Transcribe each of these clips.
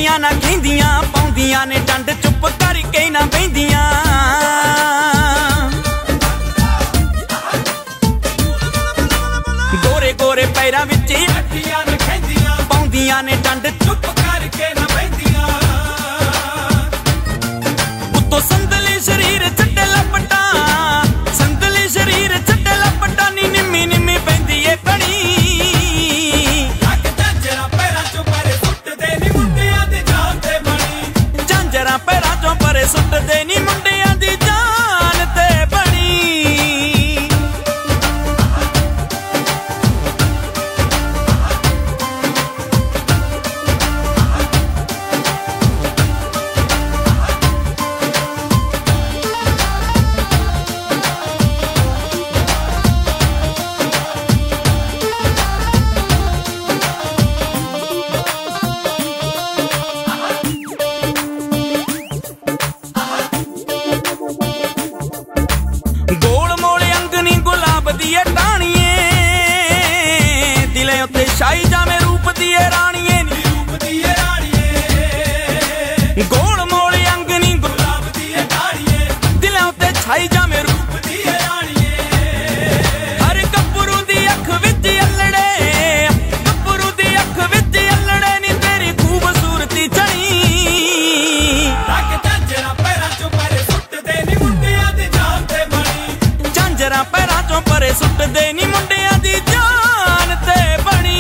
ਝੂਠੀਆਂ ਨਾ ਕਹਿੰਦੀਆਂ, ਪਾਉਂਦੀਆਂ ਨੇ ਡੰਡ ਚੁੱਪ ਕਰਕੇ ਨਾ ਬਹਿੰਦੀਆਂ। ਗੋਰੇ ਗੋਰੇ ਪੈਰਾਂ ਵਿੱਚ ਅੱਖੀਆਂ ਨਾ ਖੈਂਦੀਆਂ, ਪਾਉਂਦੀਆਂ ਨੇ ਡੰਡ ਚੁੱਪ ਕਰਕੇ ਨਾ ਬਹਿੰਦੀਆਂ। ਉੱਤੋਂ ਸੰਦਲੀ ਸਰੀਰ ਛੱਡੇ ਲਪਟਾ, ਸੰਦਲੀ ਸਰੀਰ ਛੱਡੇ ਲਪਟਾ ਨੀ ਨਿੰਮੀ ਨਿੰਮੀ ਪੈਂਦੀ ਏ ਬਣੀ। ਲੱਕ ਝਾਂਜਰਾਂ ਪੈਰਾਂ ਚੋਂ ਪਰੇ ਸੁੱਟਦੇ ਨੀ ਮੁੰਡਿਆਂ ਦੀ ਜਾਨ ਤੇ ਬਣੀ। ਝਾਂਜਰਾਂ ਪੈਰਾਂ ਚੋਂ ਪਰੇ ਸੁੱਟਦੇ ਨੀ ਮੁੰਡਿਆਂ ਦੀ ਜਾਨ ਤੇ ਬਣੀ। ਗੋਲ ਮੋਲ ਅੰਗ ਨੀ ਗੁਲਾਬ ਦੀ ਏ ਟਾਣੀਏ, ਦਿਲੇ ਉੱਤੇ ਛਾਈ ਜਾਵੇਂ ਰੂਪ ਦੀ ਏ ਰਾਣੀਏ ਨੀ। ਰੂਪ ਦੀ ਏ ਰਾਣੀਏ, ਗੋਲ ਮੋਲ ਅੰਗ ਨੀ ਗੁਲਾਬ ਦੀ ਏ ਢਾੜੀਏ, ਦਿਲੇ ਉੱਤੇ ਛਾਈ ਜਾਵੇਂ ਰੂਪ ਰੂਪ ਦੀ ਏ ਰਾਣੀਏ। ਹਰ ਗੱਭਰੂ ਦੀ ਅੱਖ ਵਿੱਚ ਅਲੜੇ, ਗੱਭਰੂ ਦੀ ਅੱਖ ਵਿੱਚ ਅਲੜੇ ਨੀ ਤੇਰੀ ਖੂਬਸੂਰਤੀ ਚੜੀ। ਲੱਕ ਝਾਂਜਰਾਂ ਪੈਰਾਂ ਚੋਂ ਪਰੇ ਸੁੱਟਦੇ ਨੀ ਮੁੰਡਿਆਂ ਦੀ ਜਾਨ ਤੇ ਬਣੀ। ਝਾਂਜਰਾਂ ਪੈਰਾਂ ਚੋਂ ਪਰੇ ਸੁੱਟਦੇ ਨੀ ਮੁੰਡਿਆਂ ਦੀ ਜਾਨ ਤੇ ਬਣੀ।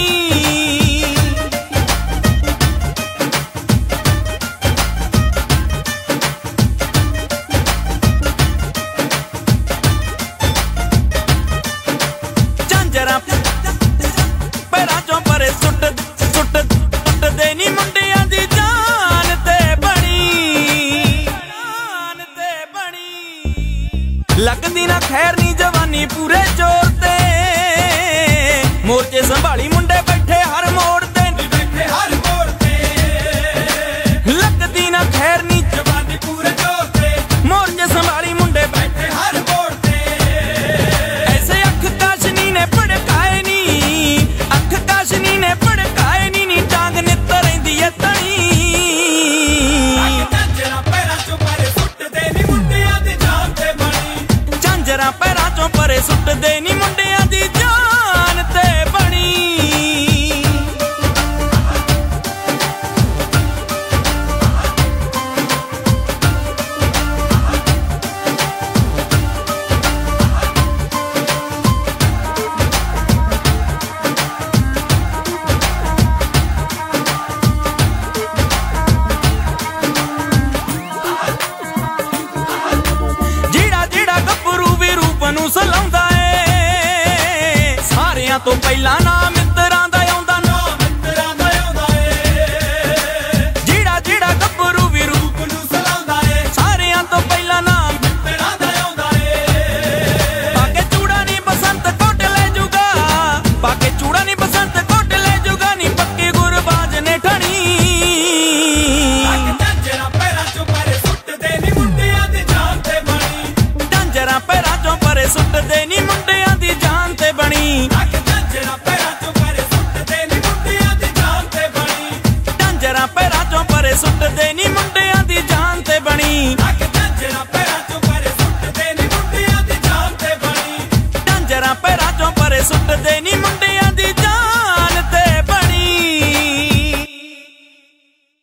ਝਾਂਜਰਾਂ ਪੈਰਾਂ ਚੋਂ ਪਰੇ ਸੁੱਟਦੇ ਨੀ ਮੁੰਡਿਆਂ ਦੀ ਜਾਨ ਤੇ ਬਣੀ। ਜਾਨ ਤੇ ਬਣੀ। ਲੱਗਦੀ ਨਾ ਖੈਰ ਨੀ ਜਵਾਨੀ ਪੂਰੇ ਜ਼ੋਰ ਤੇ, ਮੋਰਚੇ ਸੰਭਾਲੀ ਮੁੰਡੇ ਬੈਠੇ ਹਰ ਮੋੜ ਤੇ। ਨੀ ਬੈਠੇ ਹਰ ਮੋੜ ਤੇ, ਲੱਗਦੀ ਨਾ ਖੈਰ ਨੀ ਜਵਾਨੀ ਪੂਰੇ ਜੋਰ ਤੇ, ਮੋਰਚੇ ਸੰਭਾਲੀ ਮੁੰਡੇ ਬੈਠੇ। ਬੈਠੇ ਹਰ ਮੋੜ ਤੇ। ਐਸੇ ਅੱਖ ਕਾਸ਼ਨੀ ਨੇ ਭੜਕਾਏ ਨੀ, ਅੱਖ ਕਾਸ਼ਨੀ ਨੇ ਭੜਕਾਏ ਨੀ ਟਾਂਗ ਨਿੱਤ ਰਹਿੰਦੀ ਏ ਤਣੀ। ਲੱਕ ਝਾਂਜਰਾਂ ਪੈਰਾਂ ਚੋਂ ਪਰੇ ਸੁੱਟਦੇ ਨੀ ਮੁੰਡਿਆਂ ਦੀ ਜਾਨ ਤੇ ਬਣੀ। ਝਾਂਜਰਾਂ ਪੈਰਾਂ ਚੋਂ ਪਰੇ ਸੁੱਟਦੇ ਨੀ ਮੁੰਡਿਆਂ ਦੀ ਜਾਨ ਤੇ ਬਣੀ। ਜਿਹੜਾ ਜਿਹੜਾ ਗੱਭਰੂ ਵੀ ਰੂਪ ਨੂੰ ਸਲਾਉਂਦਾ ਏ, ਸਾਰਿਆਂ ਤੋਂ ਪਹਿਲਾਂ ਨਾ ਮਿੱਤਰਾਂ ਦਾ ਆਉਂਦਾ ਨਾ। ਮਿੱਤਰਾਂ ਦਾ ਆਉਂਦਾ ਏ, ਜਿਹੜਾ ਜਿਹੜਾ ਗੱਭਰੂ ਵੀ ਰੂਪ ਰੂਪ ਨੂੰ ਸਲਾਉਂਦਾ ਏ, ਸਾਰਿਆਂ ਤੋਂ ਪਹਿਲਾਂ ਨਾ। ਮਿੱਤਰਾਂ ਦਾ ਆਉਂਦਾ ਏ। ਪਾ ਕੇ ਚੂੜਾ ਨੀ ਬਸੰਤ ਕੋਟ ਲੈ ਜੂਗਾ, ਪਾ ਕੇ ਚੂੜਾ ਨੀ ਬਸੰਤ ਕੋਟ ਲੈ ਜੂਗਾ ਨੀ ਪੱਕੀ ਗੁਰਬਾਜ ਨੇ ਠਣੀ। ਲੱਕ ਝਾਂਜਰਾਂ ਪੈਰਾਂ ਚੋਂ ਪਰੇ ਸੁੱਟਦੇ ਨੀ ਮੁੰਡਿਆਂ ਦੀ ਜਾਨ ਤੇ ਬਣੀ। ਝਾਂਜਰਾਂ ਪੈਰਾਂ ਚੋਂ ਪਰੇ ਸੁੱਟਦੇ ਨੀ ਮੁੰਡਿਆਂ ਦੀ ਜਾਨ ਤੇ ਬਣੀ। ਲੱਕ ਝਾਂਜਰਾਂ ਪੈਰਾਂ ਚੋਂ ਪਰੇ ਸੁੱਟਦੇ ਨੀ ਮੁੰਡਿਆਂ ਦੀ ਜਾਨ ਤੇ ਬਣੀ। ਝਾਂਜਰਾਂ ਪੈਰਾਂ ਚੋਂ ਪਰੇ ਸੁੱਟਦੇ ਨੀ ਮੁੰਡਿਆਂ ਦੀ ਜਾਨ ਤੇ ਬਣੀ। ਲੱਕ ਝਾਂਜਰਾਂ ਪੈਰਾਂ ਚੋਂ ਪਰੇ ਸੁੱਟਦੇ ਨੀ ਮੁੰਡਿਆਂ ਦੀ ਜਾਨ ਤੇ ਬਣੀ। ਝਾਂਜਰਾਂ ਪੈਰਾਂ ਚੋਂ ਪਰੇ ਸੁੱਟਦੇ ਨੀ